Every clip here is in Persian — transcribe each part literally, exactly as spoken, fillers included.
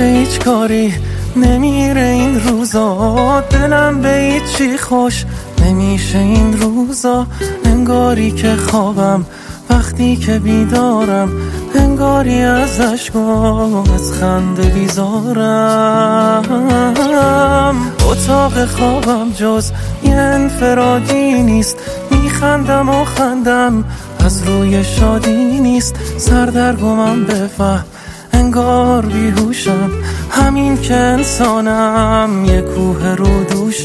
به هیچ کاری نمیره این روزا، دلم به هیچی خوش نمیشه این روزا. انگاری که خوابم وقتی که بیدارم، انگاری از اشکام از خنده بیزارم. اتاق خوابم جز یه انفرادی نیست، میخندم و خندم از روی شادی نیست. سردرگمم بفهم انگار بیهوشم، همین که انسانم یه کوه رو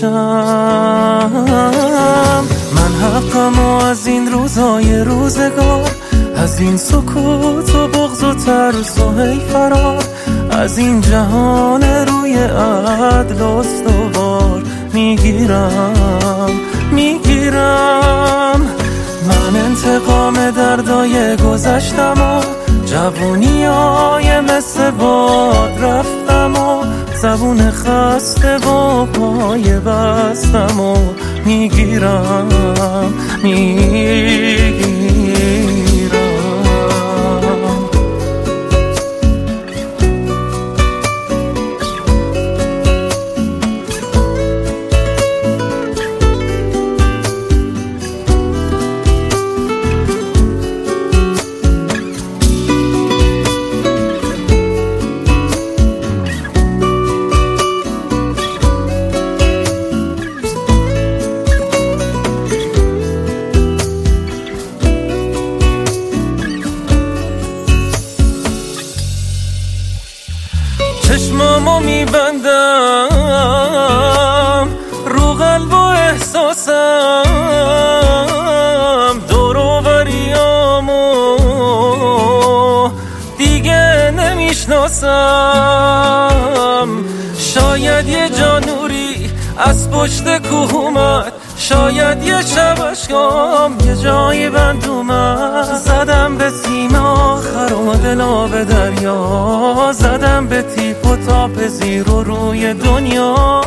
دوشم. من حقم و از این روزای روزگار، از این سکوت و بغض و ترس و هی فرار، از این جهان روی عدل استوار میگیرم میگیرم. من انتقام دردای گذشتم و جوونیای مثل باد رفتم و زبون خسته و پای بستم و میگیرم میگیرم. چشمامو میبندم رو قلب و احساسم، دور و بریامو دیگه نمیشناسم. شاید یه جانوری از پشت کوه اومد، شاید یه شب اشکام یه جایی بند اومد. زدم به سیم آخر و دلا به دریا، زدم به تیپ و تاپ زیر و روی دنیا.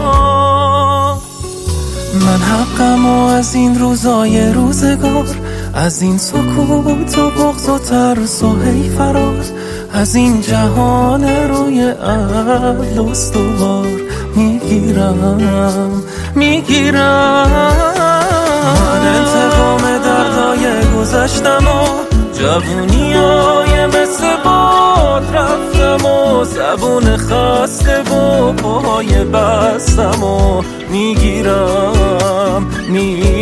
من حقم و از این روزای روزگار، از این سکوت و بغض و ترس و هی فرار، از این جهان روی عدل استوار میگیرم میگیرم. من انتقام دردای گذشتم و جوونیای مثل باد رفتم و زبون خسته و پای بستم و میگیرم میگیرم.